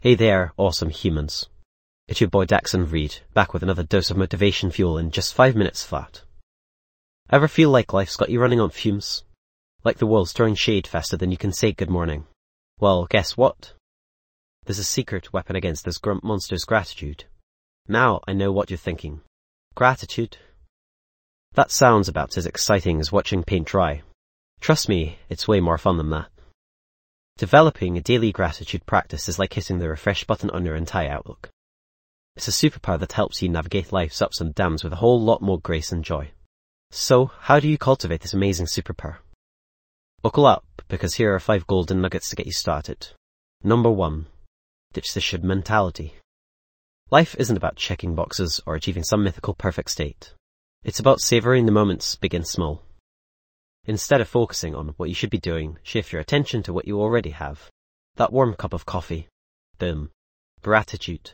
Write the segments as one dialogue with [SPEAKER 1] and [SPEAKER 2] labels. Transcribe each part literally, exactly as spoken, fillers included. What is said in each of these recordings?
[SPEAKER 1] Hey there, awesome humans. It's your boy Daxon Reed, back with another dose of motivation fuel in just five minutes flat. Ever feel like life's got you running on fumes? Like the world's throwing shade faster than you can say good morning? Well, guess what? There's a secret weapon against this grump monster's gratitude. Now I know what you're thinking. Gratitude? That sounds about as exciting as watching paint dry. Trust me, it's way more fun than that. Developing a daily gratitude practice is like hitting the refresh button on your entire outlook. It's a superpower that helps you navigate life's ups and downs with a whole lot more grace and joy. So, how do you cultivate this amazing superpower? Buckle up, because here are five golden nuggets to get you started. Number one. Ditch the should mentality. Life isn't about checking boxes or achieving some mythical perfect state. It's about savoring the moments, big and small. Instead of focusing on what you should be doing, shift your attention to what you already have. That warm cup of coffee. Boom. Gratitude.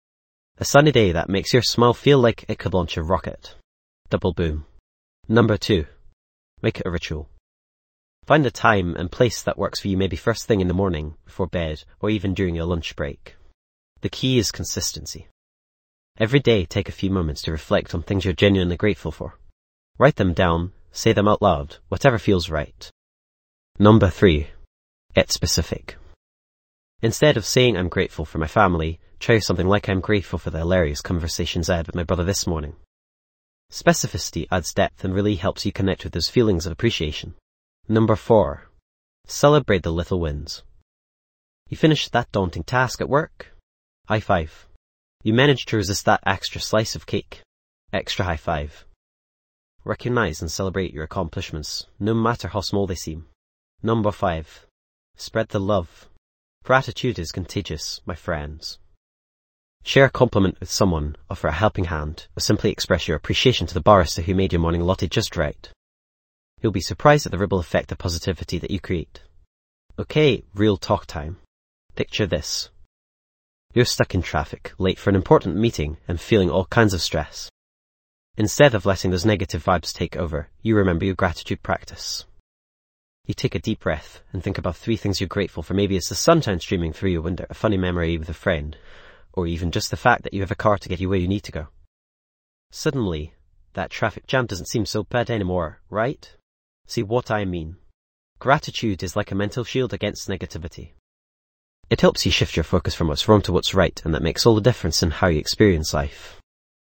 [SPEAKER 1] A sunny day that makes your smile feel like it could launch a rocket. Double boom. Number two. Make it a ritual. Find a time and place that works for you, maybe first thing in the morning, before bed, or even during your lunch break. The key is consistency. Every day, take a few moments to reflect on things you're genuinely grateful for. Write them down, say them out loud, whatever feels right. Number three. Get specific. Instead of saying I'm grateful for my family, try something like I'm grateful for the hilarious conversations I had with my brother this morning. Specificity adds depth and really helps you connect with those feelings of appreciation. Number four. Celebrate the little wins. You finished that daunting task at work? High five. You managed to resist that extra slice of cake? Extra high five. Recognize and celebrate your accomplishments, no matter how small they seem. Number five. Spread the love. Gratitude is contagious, my friends. Share a compliment with someone, offer a helping hand, or simply express your appreciation to the barista who made your morning latte just right. You'll be surprised at the ripple effect of positivity that you create. Okay, real talk time. Picture this. You're stuck in traffic, late for an important meeting, and feeling all kinds of stress. Instead of letting those negative vibes take over, you remember your gratitude practice. You take a deep breath and think about three things you're grateful for. Maybe it's the sunshine streaming through your window, a funny memory with a friend, or even just the fact that you have a car to get you where you need to go. Suddenly, that traffic jam doesn't seem so bad anymore, right? See what I mean? Gratitude is like a mental shield against negativity. It helps you shift your focus from what's wrong to what's right, and that makes all the difference in how you experience life.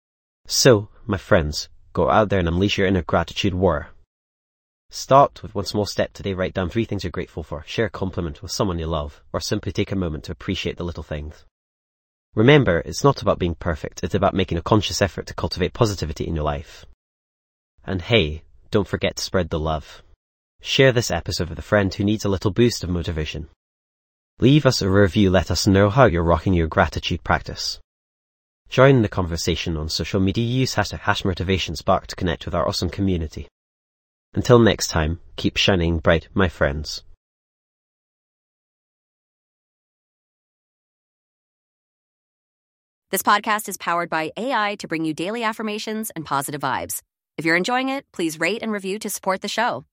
[SPEAKER 1] So, my friends, go out there and unleash your inner gratitude war. Start with one small step today. Write down three things you're grateful for, share a compliment with someone you love, or simply take a moment to appreciate the little things. Remember, it's not about being perfect, it's about making a conscious effort to cultivate positivity in your life. And hey, don't forget to spread the love. Share this episode with a friend who needs a little boost of motivation. Leave us a review, let us know how you're rocking your gratitude practice. Join the conversation on social media, use hashtag HashMotivationSpark to connect with our awesome community. Until next time, keep shining bright, my friends.
[SPEAKER 2] This podcast is powered by A I to bring you daily affirmations and positive vibes. If you're enjoying it, please rate and review to support the show.